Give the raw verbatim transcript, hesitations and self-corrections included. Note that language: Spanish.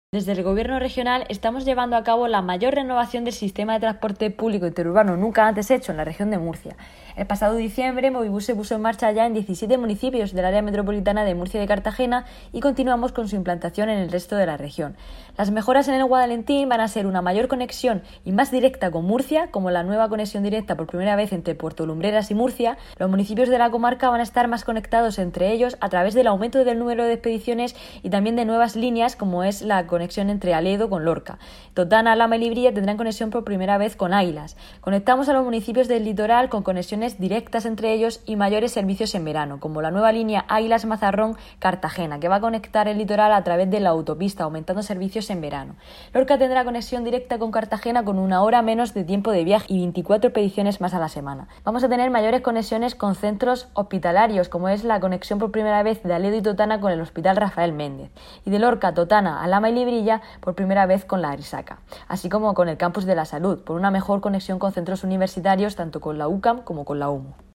Desde el Gobierno regional estamos llevando a cabo la mayor renovación del sistema de transporte público interurbano nunca antes hecho en la región de Murcia. El pasado diciembre, Movibus se puso en marcha ya en diecisiete municipios del área metropolitana de Murcia y de Cartagena y continuamos con su implantación en el resto de la región. Las mejoras en el Guadalentín van a ser una mayor conexión y más directa con Murcia, como la nueva conexión directa por primera vez entre Puerto Lumbreras y Murcia. Los municipios de la comarca van a estar más conectados entre ellos a través del aumento del número de expediciones y también de nuevas líneas, como es la conexión entre Aledo con Lorca. Totana, Alhama y Librilla tendrán conexión por primera vez con Águilas. Conectamos a los municipios del litoral con conexiones directas entre ellos y mayores servicios en verano, como la nueva línea Águilas-Mazarrón-Cartagena, que va a conectar el litoral a través de la autopista, aumentando servicios en verano. Lorca tendrá conexión directa con Cartagena con una hora menos de tiempo de viaje y veinticuatro expediciones más a la semana. Vamos a tener mayores conexiones con centros hospitalarios, como es la conexión por primera vez de Aledo y Totana con el Hospital Rafael Méndez, y de Lorca, Totana, Alhama y Librilla por primera vez con la Arisaca, así como con el Campus de la Salud, por una mejor conexión con centros universitarios tanto con la U C A M como con la U M U.